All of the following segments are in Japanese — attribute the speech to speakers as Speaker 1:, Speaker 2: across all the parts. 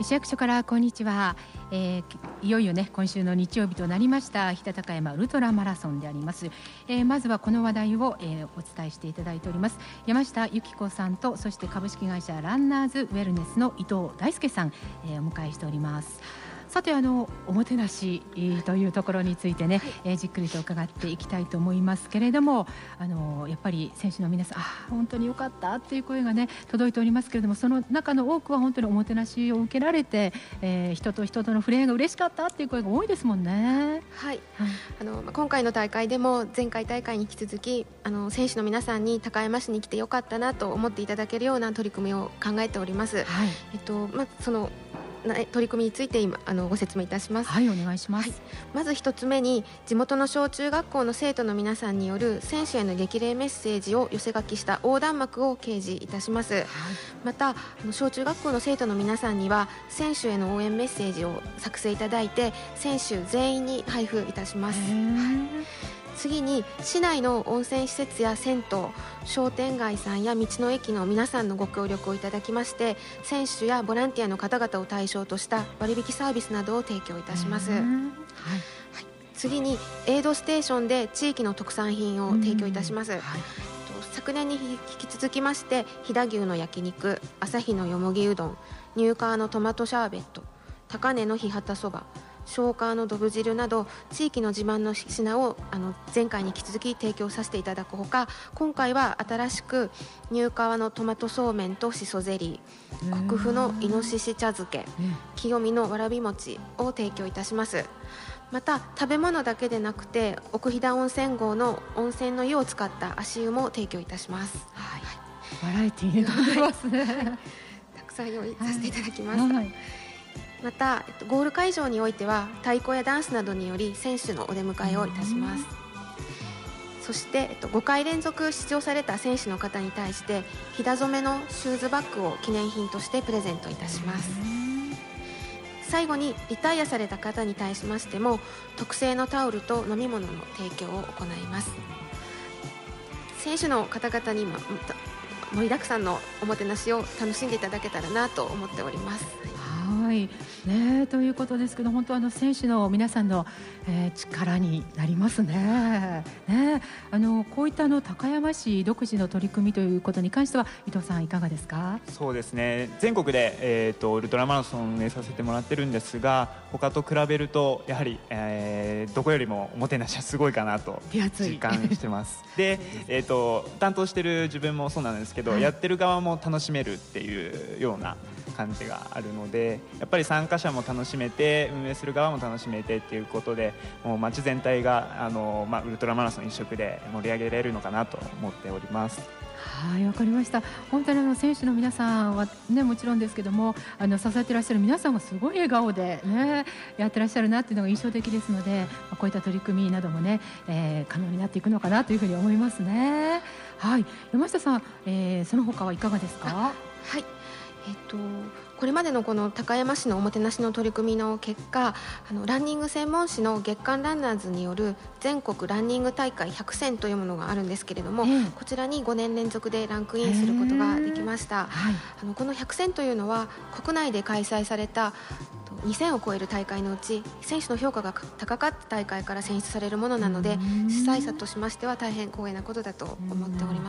Speaker 1: 市役所からこんにちは。いよいよね今週の日曜日となりました飛騨高山ウルトラマラソンであります。まずはこの話題を、お伝えしていただいております山下由紀子さんと、そして株式会社ランナーズウェルネスの伊藤大輔さん、お迎えしております。さておもてなしというところについてね、じっくりと伺っていきたいと思いますけれども、やっぱり選手の皆さん本当に良かったっていう声がね届いておりますけれども、その中の多くは本当におもてなしを受けられて、人と人との触れ合いが嬉しかったっていう声が多いですもんね。
Speaker 2: はい、今回の大会でも前回大会に引き続き選手の皆さんに高山市に来てよかったなと思っていただけるような取り組みを考えております。その取り組みについて今ご説明いたします。
Speaker 1: はい、お願いします。
Speaker 2: まず一つ目に地元の小中学校の生徒の皆さんによる選手への激励メッセージを寄せ書きした横断幕を掲示いたします。また小中学校の生徒の皆さんには選手への応援メッセージを作成いただいて選手全員に配布いたします。次に市内の温泉施設や銭湯、商店街さんや道の駅の皆さんのご協力をいただきまして、選手やボランティアの方々を対象とした割引サービスなどを提供いたします。次にエイドステーションで地域の特産品を提供いたします。昨年に引き続きまして飛騨牛の焼肉、朝日のよもぎうどん、ニューカーのトマトシャーベット、高根の日畑そば、消化のどぶ汁など地域の自慢の品を前回に引き続き提供させていただくほか、今回は新しくニューカワのトマトそうめんとしそゼリー、国府のイノシシ茶漬け、清見のわらび餅を提供いたします。また食べ物だけでなくて奥飛騨温泉郷の温泉の湯を使った足湯も提供いたします。
Speaker 1: バラエティーになってますね。
Speaker 2: たくさん用意させていただきます。またゴール会場においては太鼓やダンスなどにより選手のお出迎えをいたします。そして5回連続出場された選手の方に対して飛騨染めのシューズバッグを記念品としてプレゼントいたします。最後にリタイアされた方に対しましても特製のタオルと飲み物の提供を行います。選手の方々に盛りだくさんのおもてなしを楽しんでいただけたらなと思っております。
Speaker 1: ということですけど、本当選手の皆さんの、力になりますね。こういった高山市独自の取り組みということに関しては伊藤さんいかがですか？
Speaker 3: そうですね、全国で、ウルトラマラソンをさせてもらってるんですが、他と比べるとやはり、どこよりもおもてなしはすごいかなと実感してますで、担当してる自分もそうなんですけど、やってる側も楽しめるっていうような感じがあるので、やっぱり参加者も楽しめて運営する側も楽しめてっていうことで、もう街全体がウルトラマラソン一色で盛り上げられるのかなと思っております。
Speaker 1: わかりました。本当に選手の皆さんは、もちろんですけども支えていらっしゃる皆さんがすごい笑顔で、やってらっしゃるなっていうのが印象的ですので、こういった取り組みなども可能になっていくのかなというふうに思いますね。山下さん、その他はいかがですか？
Speaker 2: これまでのこの高山市のおもてなしの取り組みの結果、ランニング専門誌の月刊ランナーズによる全国ランニング大会100選というものがあるんですけれども、こちらに5年連続でランクインすることができました。この100選というのは国内で開催された2000を超える大会のうち選手の評価が高かった大会から選出されるものなので、主催者としましては大変光栄なことだと思っております。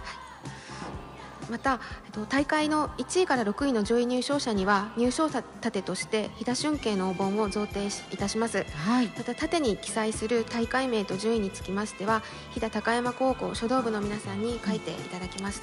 Speaker 2: また大会の1位から6位の上位入賞者には入賞盾として飛騨春景のお盆を贈呈いたします。また盾に記載する大会名と順位につきましては飛騨高山高校書道部の皆さんに書いていただきました。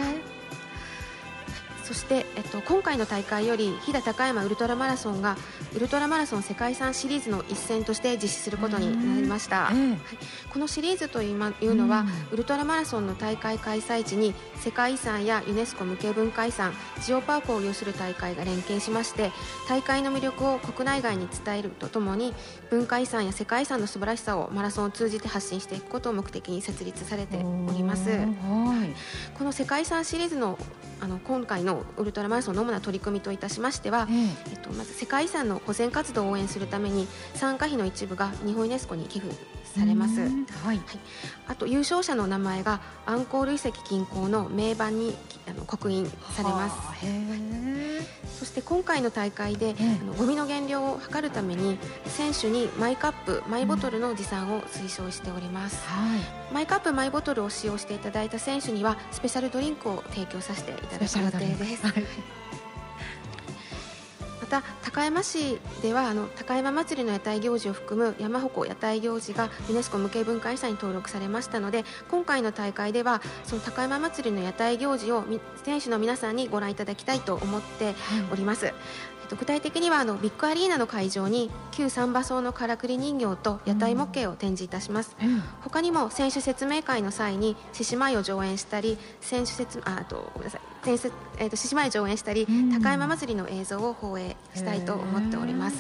Speaker 2: そして、今回の大会より飛騨高山ウルトラマラソンがウルトラマラソン世界遺産シリーズの一戦として実施することになりました。このシリーズというのはウルトラマラソンの大会開催地に世界遺産やユネスコ無形文化遺産ジオパークを有する大会が連携しまして、大会の魅力を国内外に伝えるとともに文化遺産や世界遺産の素晴らしさをマラソンを通じて発信していくことを目的に設立されております。この世界遺産シリーズの今回のウルトラマラソンの主な取り組みといたしましては、まず世界遺産の保全活動を応援するために参加費の一部が日本ユネスコに寄付されます。あと優勝者の名前がアンコール遺跡近郊の名板に刻印されます。そして今回の大会でゴミの減量を図るために選手にマイカップマイボトルの持参を推奨しております、マイカップマイボトルを使用していただいた選手にはスペシャルドリンクを提供させていただく予定です。また高山市では高山祭りの屋台行事を含む山鉾屋台行事がユネスコ無形文化遺産に登録されましたので、今回の大会ではその高山祭りの屋台行事を選手の皆さんにご覧いただきたいと思っております、具体的にはビッグアリーナの会場に旧三馬荘のからくり人形と屋台模型を展示いたします、他にも選手説明会の際に獅子舞を上演したり獅子舞を上演したり高山祭りの映像を放映したいと思っております。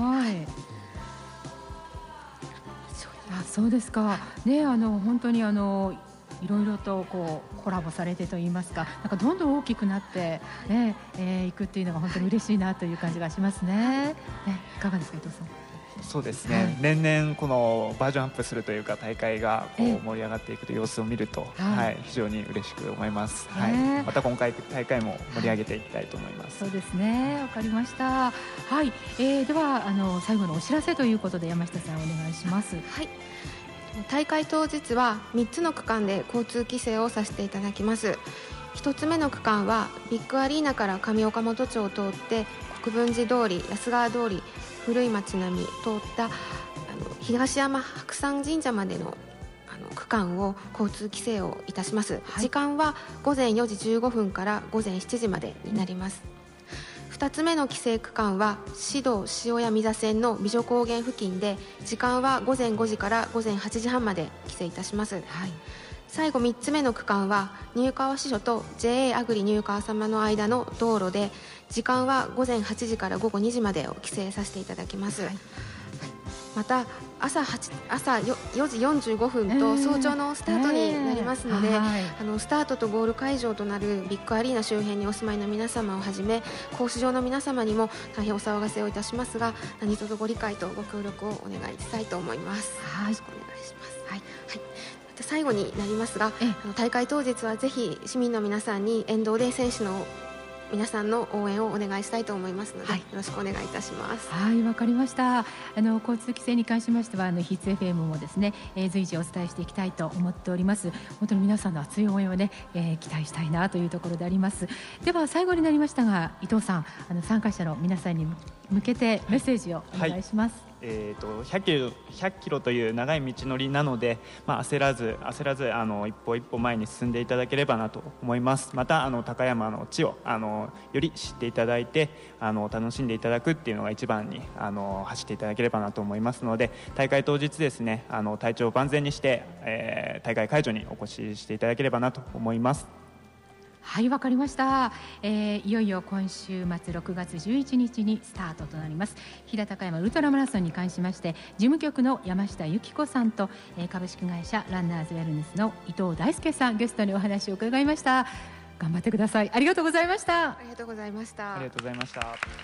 Speaker 1: そうですか、ね、本当にいろいろとコラボされてといいますか、なんかどんどん大きくなって、ねいくっていうのが本当に嬉しいなという感じがしますね。いかがですか、伊藤さん。
Speaker 3: そうですね、年々このバージョンアップするというか大会が盛り上がっていく様子を見ると、非常に嬉しく思います、また今回大会も盛り上げていきたいと思います。
Speaker 1: そうですね、わかりました。では最後のお知らせということで山下さんお願いします。
Speaker 2: 大会当日は3つの区間で交通規制をさせていただきます。1つ目の区間はビッグアリーナから上岡本町を通って国分寺通り、安川通り、古い町並み通った東山白山神社までの区間を交通規制をいたします、時間は午前4時15分から午前7時までになります。2つ目の規制区間は市道塩谷三座線の美女高原付近で、時間は午前5時から午前8時半まで規制いたします、最後3つ目の区間は入川支所と JA アグリ入川様の間の道路で、時間は午前8時から午後2時までを規制させていただきます、また朝4時45分と早朝のスタートになりますので、スタートとゴール会場となるビッグアリーナ周辺にお住まいの皆様をはじめコース上の皆様にも大変お騒がせをいたしますが、何卒ご理解とご協力をお願いしたいと思います。よろしくお願いします。また最後になりますが、大会当日はぜひ市民の皆さんに沿道で選手の皆さんの応援をお願いしたいと思いますので、よろしくお願いいたします。
Speaker 1: わかりました。交通規制に関しましてはヒッツ FM もですね、随時お伝えしていきたいと思っております。本当に皆さんの熱い応援をね、期待したいなというところであります。では最後になりましたが、伊藤さん参加者の皆さんに向けてメッセージをお願いします。
Speaker 3: 100キロという長い道のりなので、焦らず一歩一歩前に進んでいただければなと思います。また高山の地をより知っていただいて楽しんでいただくっていうのが一番に走っていただければなと思いますので、大会当日ですね体調を万全にして、大会会場にお越ししていただければなと思います。
Speaker 1: わかりました、いよいよ今週末6月11日にスタートとなります飛騨高山ウルトラマラソンに関しまして、事務局の山下由紀子さんと、株式会社ランナーズウェルネスの伊藤大輔さん、ゲストにお話を伺いました。頑張ってください。ありがとうございました。
Speaker 2: ありがとうございました。
Speaker 3: ありがとうございました。